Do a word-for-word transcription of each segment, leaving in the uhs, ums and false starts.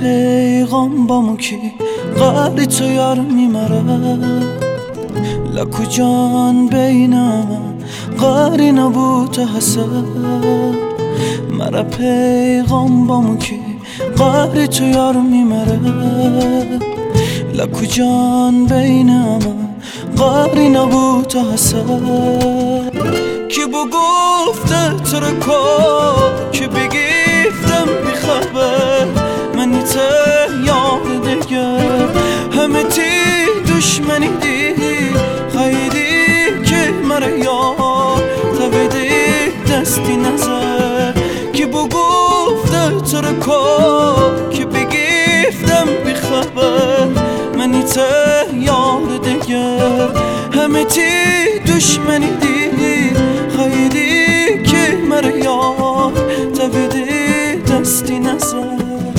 پیغام بامو کی قدری تو یار میمره لکو جان بینم قاری نبود حسد مرا پیغام بامو کی قدری تو یار میمره لکو جان بینم قاری نبود حسد کی بو گفته تو رو کن کی بگیفتم بخبر منی ته یاد دیگه همه تی دشمنی دی خیلی که مره یار تبیدی دستی نظر کی بو گفته تو رو کن کی بگیفتم بخبر منی ته یاد دیگه همه تی دشمنی دی خیلی که مره یار تبیدی دستی نظر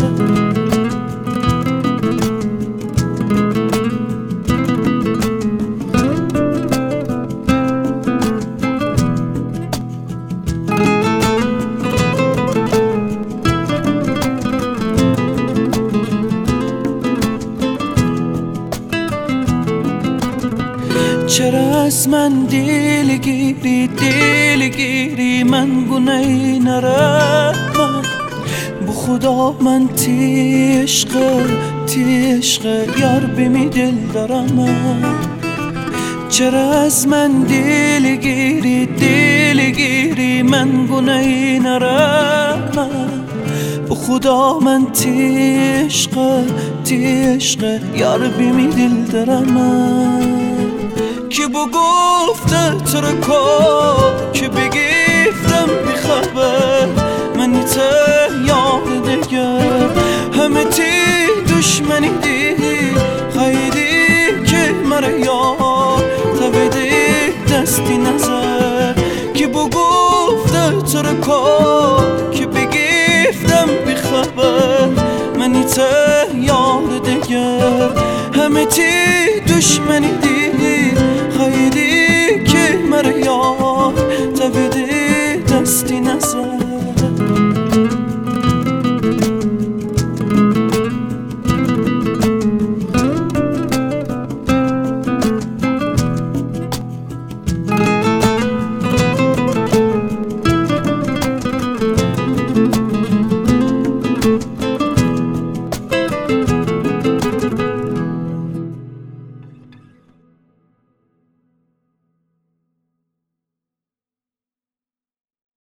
چرا از من دیل گیری دیل گیری من گناهی نرم بو خدا من تی عشق تی عشق یار بمی دل دارم چرا از من دیل گیری دیل گیری من گناهی نرم بو خدا من تی عشق تی عشق یار بمی دل دارم کی بو گفته تو رو کن کی بگیفتم بخبر منی ته یاد دیگه همه تی دشمنی دی خیلی که مره یار تبیدی دستی نظر کی بو گفته تو رو کن کی بگیفتم بخبر منی ته یاد دیگه همه تی دشمنی